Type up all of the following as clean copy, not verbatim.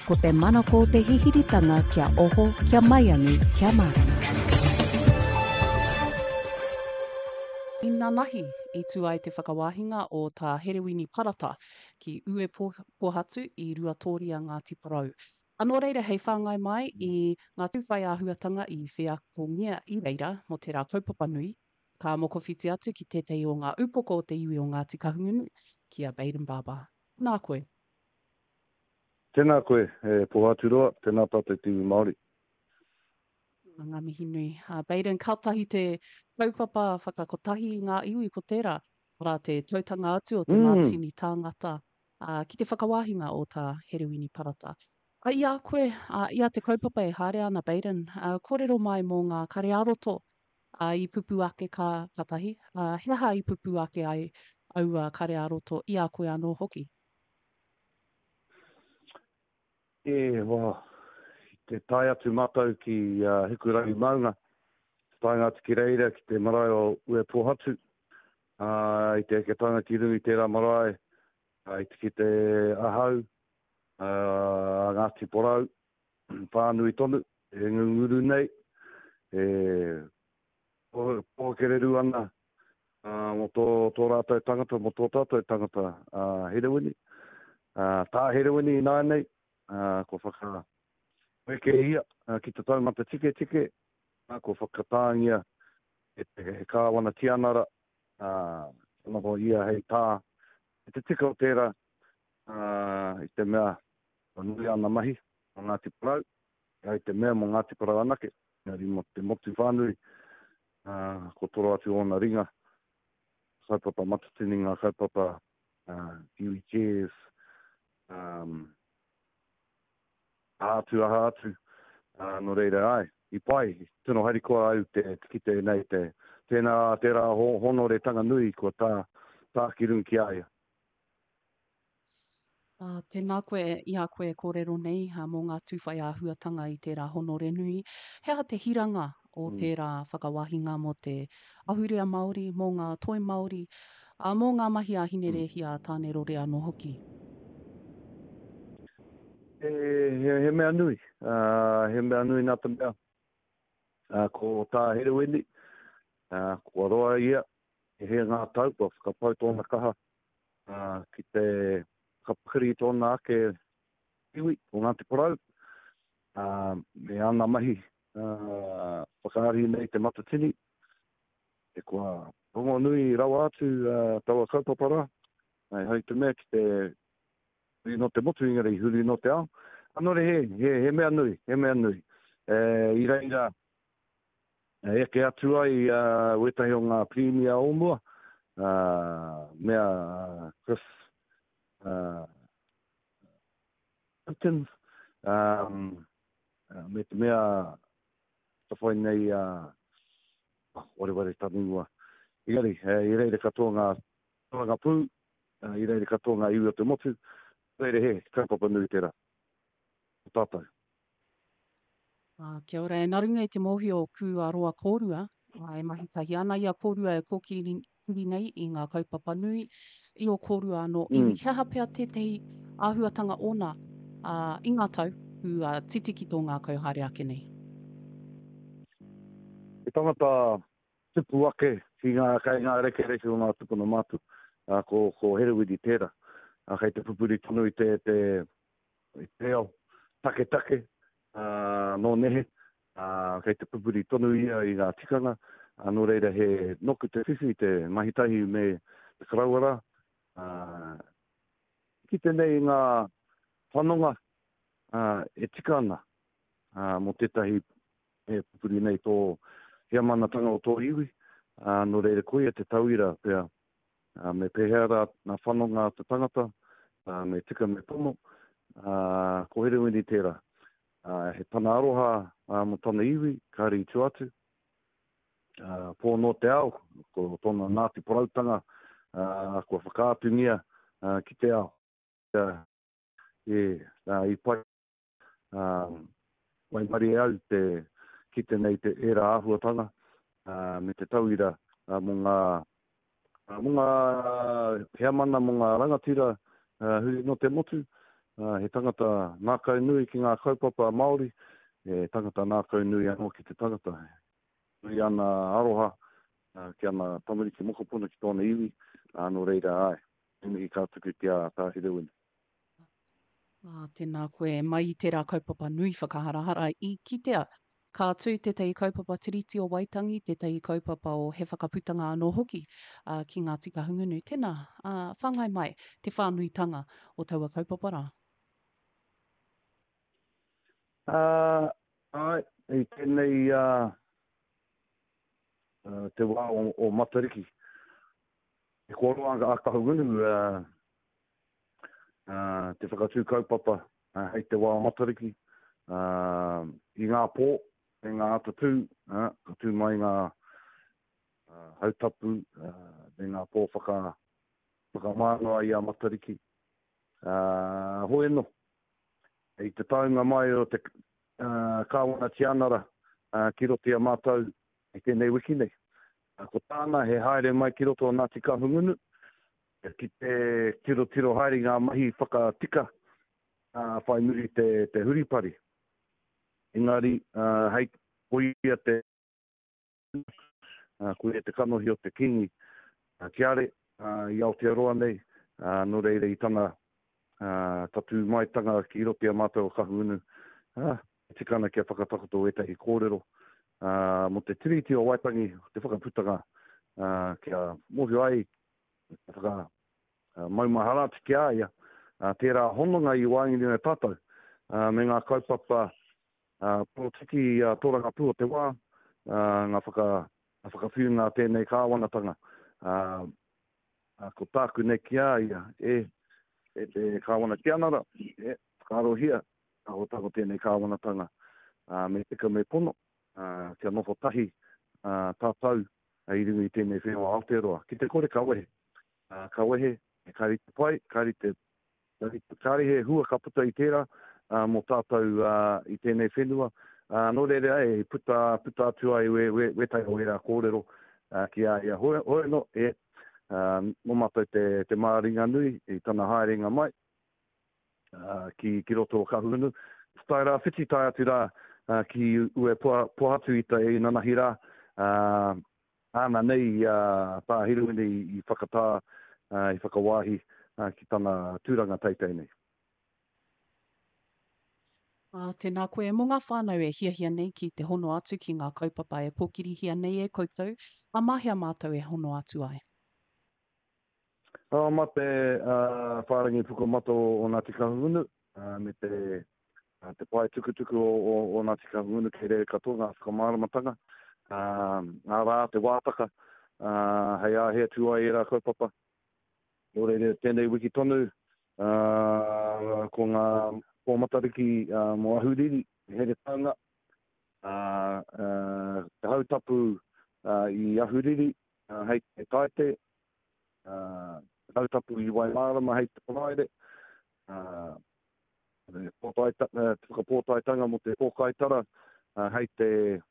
ko te manako te hihiritanga kia oho, kia maiangi, kia marama. Ina nahi I tu ai te whakawāhinga o tā Herewini Parata ki Ue Pohatu I Ruatoria Ngāti Porou. Anō reira hei whāngai mai I ngā tūwhai āhuatanga I Whiakongia I reira mo te rā kaupapa nui, ka mokowhiti atu ki tētei o ngā upoko o te iwi o Ngāti Kahungunu ki a Baden Baba. Nā koe. Tēnā koe, Pohatu roa, tēnā tātou te iwi Māori. Ngā mihi nui. Baden, kautahi te kaupapa whakakotahi I ngā iwi ko tērā. Ora te tautanga atu o te mātini tāngata ki te whakawāhinga o tā Herewini Parata. Ia koe, ia te kaupapa e haere ana Baden, kōrero mai mō ngā kare aroto I pupu ake ka katahi. Heha I pupu ake ai au kare aroto ia koe anō hoki. Wā, te tai atu matau ki Hikurangi Maunga, tai ngāti ki reira ki te marae o Ue Pohatu, I te eketanga ki rungi tērā marae, I te ki te ahau, Ngāti Porou, Pānui tonu, e ngunguru nei, pōkereru ana, mo tō rātou tangata, mo tō tātou tangata Herewini. Tā Herewini nā nei, ko whaka weke ia, ki te taumata tike, ko whakatāngia e te kāwana tianara, noho ia hei tā, e te tika o tērā, I te mea o nui ana mahi, o Ngāti Porou, I te mea mo Ngāti Porou anake, ngari mo te motu whānui, ko toro atu ona ringa, kaupapa matatini ngā kaupapa, iwi chairs, aha atu, no reira ai. I pai, tino hari koa au te kite nei tērā honore tanga nui ko tā ki rungi ki aia. Tēnā koe, ia koe kōrero nei mō ngā tūwhai āhuatanga I tērā honore nui. Hea te hiranga o tērā whakawāhinga mo te ahurea Māori, mō ngā toi Māori, mō ngā mahi a hinerehi a tāne rore anō hoki. He mea nui nā te mea. Ko tā Herewini, ko roa ia, he ngā tau, ko whakapau tōna kaha, ki te kapakiri tōna ake iwi, o Ngāti Porou, me ana mahi, whakaari nei te matatini, e kua rongo nui rawa atu taua kaupapara, hei te mea ki te huri no te motu ingari, huri no te ao. Anore he mea nui. I reira, eke atu ai wetahi o ngā premier omua, mea Chris Hilton, me te mea tawhai nei, ware tanua. I reira katoa ngā pū, I reira katoa ngā iwi o te motu, reira he, kaupapa nui tērā. Tātou. Kia ora, e narunga I te mohi o ku aroa kōrua, e mahitahi ana ia kōrua e kōkiri nei I ngā kaupapa nui, I o kōrua anō iwi. Kia hapea tētahi āhuatanga ona I ngā tau, ku titiki tō ngā kauhare ake nei. E tangata tupu ake ki ngā reke o ngā tupuna mātu, ko Herewini tērā. Kei te pupuri tonu I te ao, take, no nehe, kei te pupuri tonu ia I ngā tikanga, no reira he noku te whiwhi, te mahitahi me te karawara, ki te nei ngā whanonga e tika ana, mo tētahi e pupuri nei tō hea manatanga o tō iwi, no reira koe te tauira pia, me pehera ngā whanonga te tangata, me tika me tomo, ko Herewini tērā. He tana aroha mo tana iwi, kāri I tu atu. Pō no te ao, ko tōna Ngāti Porautanga, ko whakātungia ki te ao. I pai, waimari au ki te nei te era āhuatanga, me te tauira mo ngā hea mana mo ngā rangatira huri no te motu, he tangata nākau nui ki ngā kaupapa Māori, he tangata nākau nui anō ki te tangata. Nui ana aroha, ki ana tamariki mokopuna ki tōna iwi, no reira ai. Imi ka tuku kia tāhire wini. Tēnā koe, mai i tērā kaupapa nui whakaharahara i kitea. Ka tū te tei kaupapa tiriti o Waitangi, te tei kaupapa o he whakaputanga anō hoki ki ngā tika hungunu. Tēnā, whangai mai, te whānuitanga o taua kaupapa rā. Ai, i tēnei te wā o Matariki. E koroanga a kahungunu, te whakatū kaupapa hei te wā o Matariki. I ngā pō, e ngā atatū, ka tū mai ngā hautapu, e ngā pō whakamānoa i a Matariki. Hoi no, i te taunga mai o te kāwana tianara, ki roti a mātou, i tēnei wiki nei. Ko tāna he haere mai ki roto o Ngāti Kahungunu, ki te tiro haere ngā mahi whakatika, whai muri te huripari. Engari, hei koia te koia te kanohi o te kingi, ki are, i Aotearoa nei, no reire i tana tatu maitanga ki roti a mātou o Kahungunu, tikana kia whakatakoto e tahi kōrero, mo te tiriti o Waitangi, te whakaputanga, kia mohio ai, maumahara te kia ia, tērā hononga i wāngiri nei tātou, me ngā kaupapa, protiki tōranga pū o te wā, ngā whakawhiunga tēnei kāwanatanga, ko tāku nei kia ia, te kāwana tianara, whakarohia, o tako tēnei kāwanatanga, me tika me pono, kia nofo tahi, tātou, i rungi tēnei whenua Aotearoa. Ki te kore kawehe, kari te pai, kari he hua ka puta i tērā, mo tātou i tēnei whenua. No reire ai, puta atu ai we tai o era kōrero, ki a ia hoi no, mo mātou te māringa nui, i tana haerenga mai, ki roto o Kahungunu. Tai rā, whiti tai atu rā, ki ue pohatu i tai nanahi rā, ana nei tā hiruini i whakatā, i whakawāhi, ki tana tūranga teitei nei. Tēnā koe, mo ngā whānau e hia nei ki te hono atu ki ngā kaupapa e pōkiri hia nei e koutou, a mahia mātou e hono atu ai? Ma te whārangi pukomato o Ngāti Kahungunu, me te pai tukutuku o Ngāti Kahungunu kei re katoa ngā whakamāramatanga, ngā rā te wātaka, hei a hea tua i rā kaupapa. O reire tēnei wiki tonu, ko ngā Matariki mo Ahuriri, he re taunga, te hautapu i Ahuriri, hei te taite, hautapu i Waimārama, hei te Ponaire, whakapōtaitanga mo te pōkaitara, hei te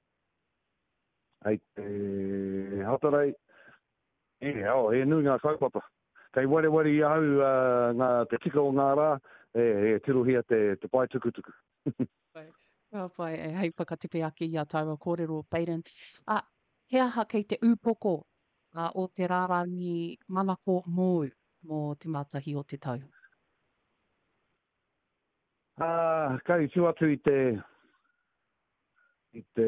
Hatarei, nui ngā kaupapa. Kei ware i au te tika o ngā rā, tirohia te pai tukutuku. Pai, hei whakatipe ake i a taua kōrero, Baden. He aha kei te ūpoko o te rārangi manako mōu mō te mātahi o te tau? Kai tu atu i te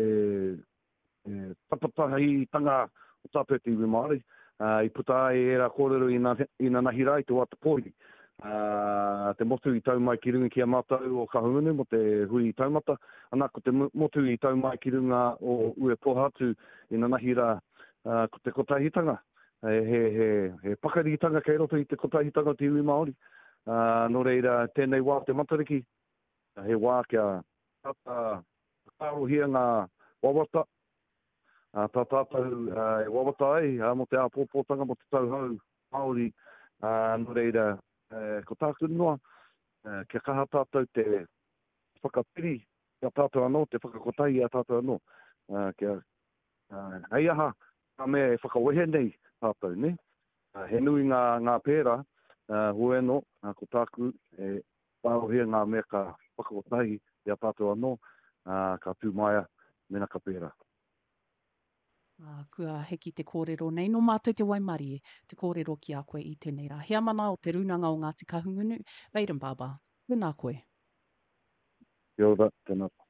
tapatahi tanga o tātou te iwi Māori, i puta ai era kōrero i nā nahirai te wata pōhi. Te motu i tau mai ki runga ki a mātou o Kahungunu, mo te hui i taumata, anako te motu i tau mai ki runga o ue pohatu i nā nahira ko te kotahitanga. He pakaritanga kei roto i te kotahitanga o te iwi Māori. No reira, tēnei wā te Matariki, he wā kia kārohia ngā wawata, tā tātou e wawata ai, mo te āpōpōtanga mo te tauhau Māori, no reira, ko tāku noa, kia kaha tātou te whakapiri, kia tātou anō, te whakakotahi a tātou anō. Kia hei aha, ka mea e whakawehe nei tātou, ne? He nui ngā pērā, hoi no, ko tāku e pāohia ngā mea ka whakakotahi i a tātou anō, ka tūmaia mena ka pēra. Kua heki te kōrero nei. No mātou te waimari e te kōrero ki a koe i tēnei rā. Hea mana o te runanga o Ngāti Kahungunu. Baden Baba, tēnā koe. Kia ora, tēnā.